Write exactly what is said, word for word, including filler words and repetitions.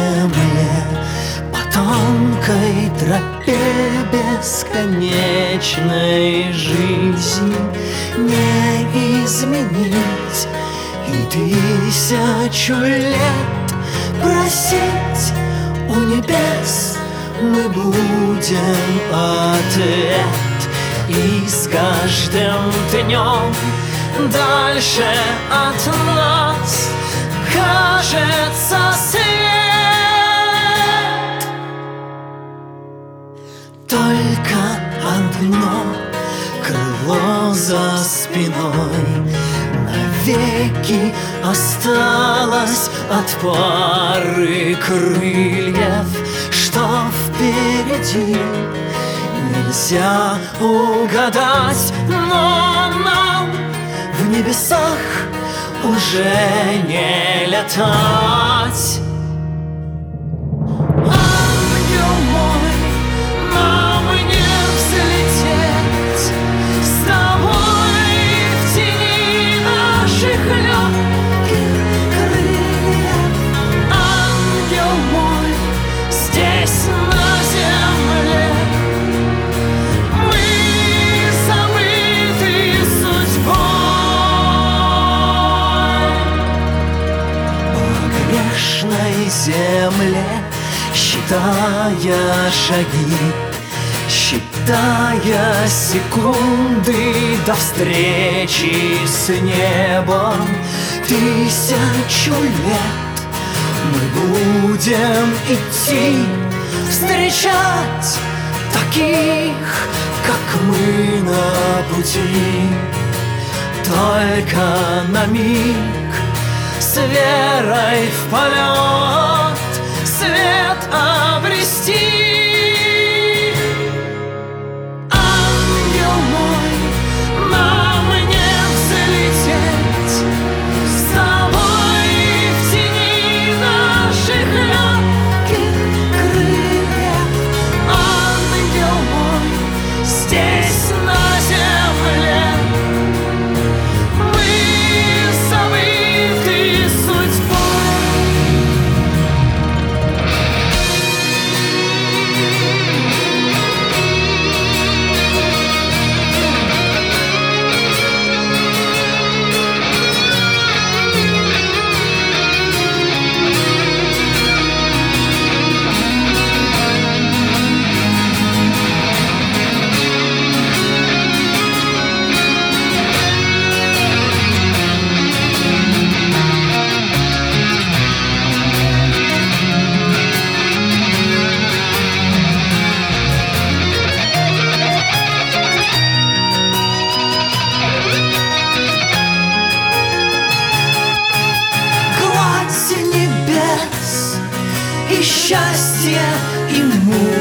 земле, по тонкой тропе бесконечной жизни не изменить и тысячу лет просить у небес мы будем ответ. И с каждым днем дальше от нас кажется свет. Только одно крыло за спиной навеки осталось от пары крыльев, что впереди нельзя угадать, но нам в небесах уже не летать. Ангел мой, нам не взлететь с тобой в тени наших легких крыльев. Ангел мой, здесь на земле мы забыты судьбой. По грешной земле, считая шаги, считая секунды до встречи с небом, тысячу лет мы будем идти, встречать таких, как мы на пути. Только на миг с верой в полет свет обрести. Ангел мой, нам не взлететь с тобой в тени наших легких крыльев. Ангел мой, здесь на земле мы забыты судьбой. Гладь небес и счастье, и мудрости